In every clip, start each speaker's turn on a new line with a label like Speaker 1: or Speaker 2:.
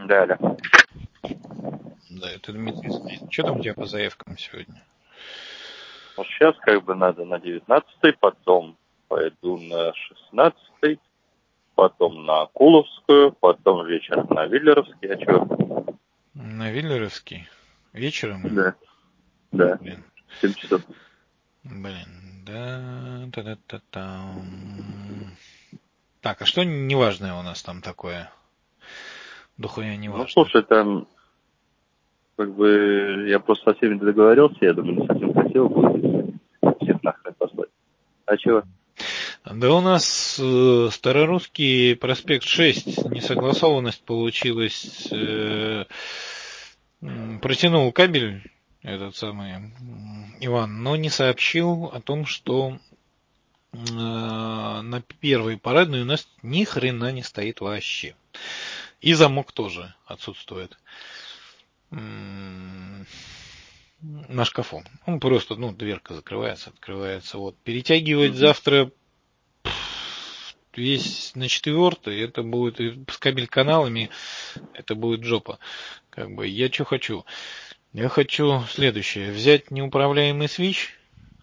Speaker 1: Да, да.
Speaker 2: Да, это Дмитрий Смит. Что там у тебя по заявкам сегодня?
Speaker 1: Вот сейчас надо на 19-й, потом пойду на 16-й, потом на Акуловскую, потом вечером на Виллеровский. А что?
Speaker 2: На Виллеровский? Вечером?
Speaker 1: Да, да.
Speaker 2: Блин.
Speaker 1: 7 часов.
Speaker 2: Блин, да, та-да-та-там. Так, а что неважное у нас там такое? Дохуя неважно.
Speaker 1: Слушай, там, я просто со всеми договорился, я думаю, не совсем красиво будет всех нахрен послать. А чего?
Speaker 2: Да у нас Старорусский проспект 6, несогласованность получилась. Протянул кабель этот самый Иван, но не сообщил о том, что на первой парадной у нас ни хрена не стоит вообще. И замок тоже отсутствует. На шкафу. Он просто, дверка закрывается, открывается. Вот. Перетягивать завтра весь на 4-й, это будет с кабель-каналами, это будет жопа. Я что хочу? Я хочу следующее. Взять неуправляемый свич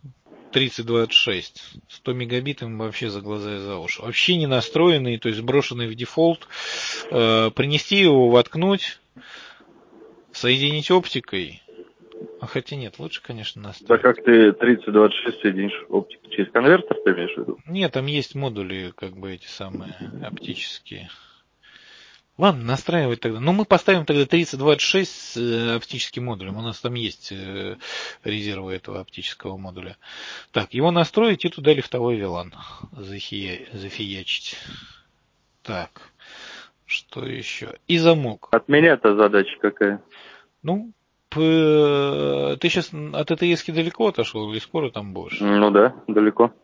Speaker 2: 3026, 100 мегабит им вообще за глаза и за уши. Вообще не настроенный, то есть брошенный в дефолт. Принести его, воткнуть, соединить оптикой. Хотя нет, лучше, конечно,
Speaker 1: Да
Speaker 2: настроить.
Speaker 1: как ты 3026 соединишь оптику? Через конвертер ты имеешь в виду?
Speaker 2: Нет, там есть модули, эти самые оптические. Ладно, настраивать тогда. Но мы поставим тогда 3026 с оптическим модулем. У нас там есть резервы этого оптического модуля. Так, его настроить и туда лифтовой VLAN зафиячить. Так, что еще? И замок.
Speaker 1: От меня-то задача какая?
Speaker 2: Ты сейчас от ЭТС далеко отошел или скоро там будешь?
Speaker 1: Ну да, далеко.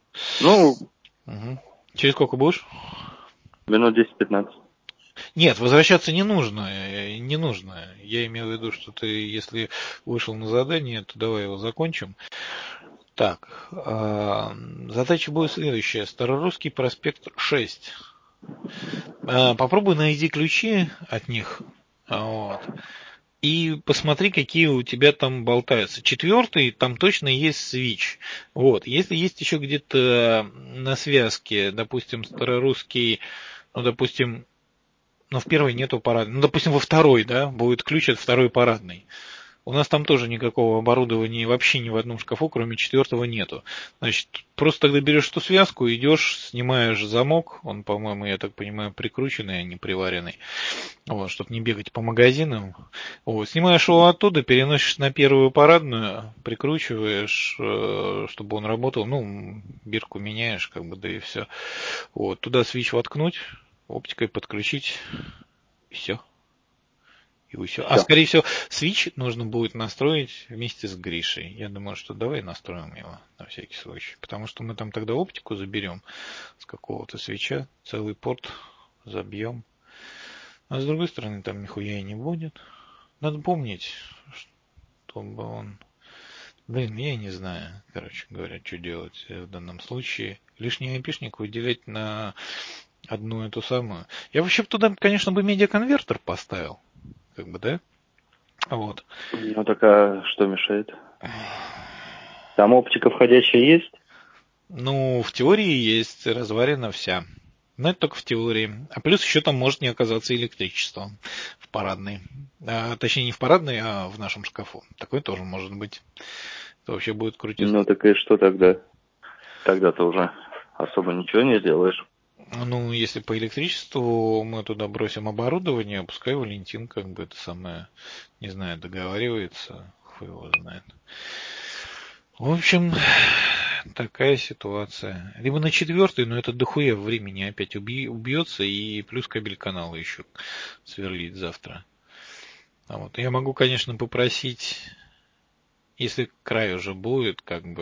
Speaker 2: Угу. Через сколько будешь?
Speaker 1: Минут 10-15.
Speaker 2: Нет, возвращаться не нужно. Не нужно. Я имею в виду, что ты, если вышел на задание, то давай его закончим. Так, задача будет следующая. Старорусский проспект 6. Попробуй найди ключи от них. Вот. И посмотри, какие у тебя там болтаются. 4-й, там точно есть свич. Вот. Если есть еще где-то на связке, допустим, старорусский, допустим, в первой нету парадной. Допустим, во второй, да, будет ключ от второй парадной. У нас там тоже никакого оборудования вообще ни в одном шкафу, кроме 4-го, нету. Значит, просто тогда берешь эту связку, идешь, снимаешь замок, он, по-моему, я так понимаю, прикрученный, а не приваренный, вот, чтобы не бегать по магазинам. Вот, снимаешь его оттуда, переносишь на первую парадную, прикручиваешь, чтобы он работал, бирку меняешь, да и все. Вот, туда свич воткнуть, оптикой подключить, и все. И все. А скорее всего, свич нужно будет настроить вместе с Гришей. Я думаю, что давай настроим его на всякий случай. Потому что мы там тогда оптику заберем с какого-то свеча, целый порт забьем. А с другой стороны, там нихуя и не будет. Надо помнить, чтобы он... я не знаю, короче говоря, что делать в данном случае. Лишний айпишник выделять на одну эту самую. Я вообще туда, конечно, бы медиаконвертер поставил. Да? Вот.
Speaker 1: Так а что мешает? Там оптика входящая есть?
Speaker 2: В теории есть, разварена вся. Но это только в теории. А плюс еще там может не оказаться электричество в парадной. Точнее, не в парадной, а в нашем шкафу. Такое тоже может быть. Это вообще будет крутиться.
Speaker 1: Так и что тогда? Тогда-то уже особо ничего не сделаешь.
Speaker 2: Если по электричеству мы туда бросим оборудование, пускай Валентин это самое, не знаю, договаривается, хуй его знает. В общем, такая ситуация. Либо на 4-й, но это дохуя времени опять убьется, и плюс кабель-канала еще сверлить завтра. Я могу, конечно, попросить, если край уже будет,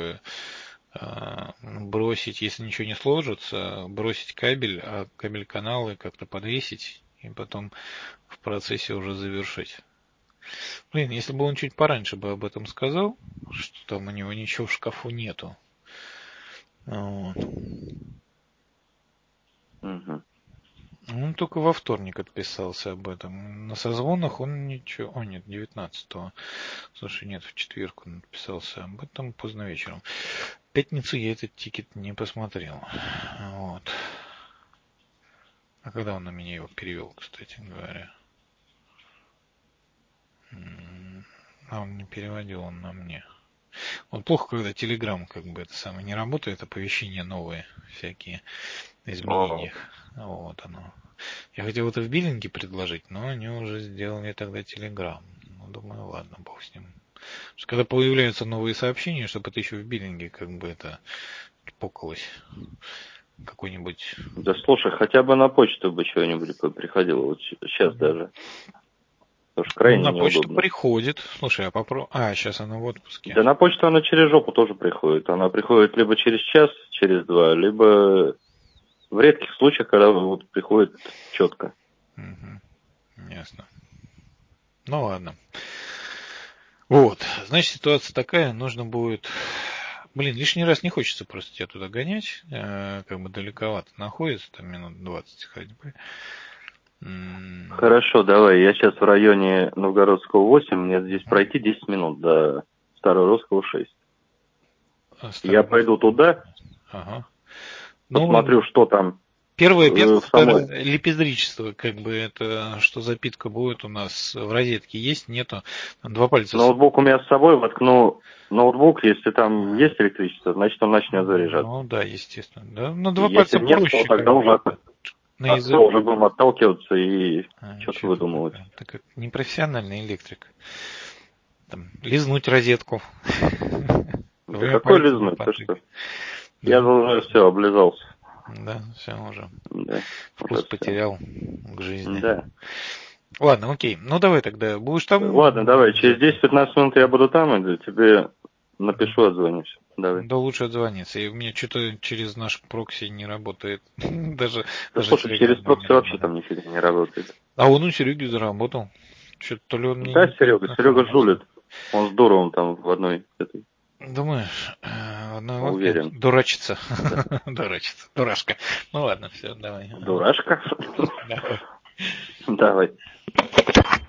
Speaker 2: бросить, если ничего не сложится, бросить кабель, а кабель-каналы как-то подвесить, и потом в процессе уже завершить. Если бы он чуть пораньше бы об этом сказал, что там у него ничего в шкафу нету. Вот.
Speaker 1: Угу.
Speaker 2: Он только во вторник отписался об этом. На созвонах он ничего... О, нет, 19-го. Слушай, нет, в четверг он отписался об этом поздно вечером. В пятницу я этот тикет не посмотрел. Вот. А когда он на меня его перевел, кстати говоря? А он не переводил, он на мне. Вот плохо, когда Telegram как бы это самое не работает, оповещения новые всякие изменения. Вот оно. Я хотел это в биллинге предложить, но они уже сделали тогда Telegram. Ну, думаю, ладно, бог с ним. Потому что когда появляются новые сообщения, чтобы это еще в биллинге как бы это покалось. Какой-нибудь...
Speaker 1: Да слушай, хотя бы на почту бы чего-нибудь приходило. Вот сейчас даже. Потому что крайне
Speaker 2: на почту
Speaker 1: неудобно.
Speaker 2: приходит. Слушай, сейчас она в отпуске.
Speaker 1: Да на почту она через жопу тоже приходит. Она приходит либо через час, через два, либо в редких случаях, когда вот приходит четко.
Speaker 2: Угу. Ясно. Ну ладно. Вот. Значит, ситуация такая, нужно будет... Блин, лишний раз не хочется просто тебя туда гонять. Как бы далековато находится, там минут 20 ходьбы.
Speaker 1: Хорошо, давай. Я сейчас в районе Новгородского 8. Мне здесь пройти 10 минут до Старорусского 6. Я пойду туда, посмотрю, что там.
Speaker 2: Первое, второе, лепездричество, как бы это, что запитка будет у нас в розетке есть, нету, там 2 пальца.
Speaker 1: Ноутбук у меня с собой, воткну ноутбук, если там есть электричество, значит он начнет заряжаться.
Speaker 2: Ну да, естественно. Да? На 2
Speaker 1: если
Speaker 2: пальца
Speaker 1: нет,
Speaker 2: проще.
Speaker 1: то тогда уже уже будем отталкиваться и что-то выдумывать.
Speaker 2: Так как непрофессиональный электрик. Там, лизнуть розетку.
Speaker 1: Да какой лизнуть, ты что? Я уже все облизался.
Speaker 2: Да, все уже.
Speaker 1: Да,
Speaker 2: вкус потерял к жизни.
Speaker 1: Да.
Speaker 2: Ладно, окей. Ну давай тогда. Будешь там?
Speaker 1: Ладно, давай. Через 10-15 минут я буду там, и тебе напишу, отзвонюсь. Давай.
Speaker 2: Да лучше отзвониться. И у меня что-то через наш прокси не работает. даже
Speaker 1: слушай, через прокси вообще там нифига не работает.
Speaker 2: А он у Сереги заработал. Что-то то ли он мне
Speaker 1: да, Серега жулит. Он здорово там в одной этой.
Speaker 2: Думаешь?
Speaker 1: Уверен.
Speaker 2: Дурачится. Дурачится. Дурашка. Ну ладно, все, давай.
Speaker 1: Дурашка? Давай.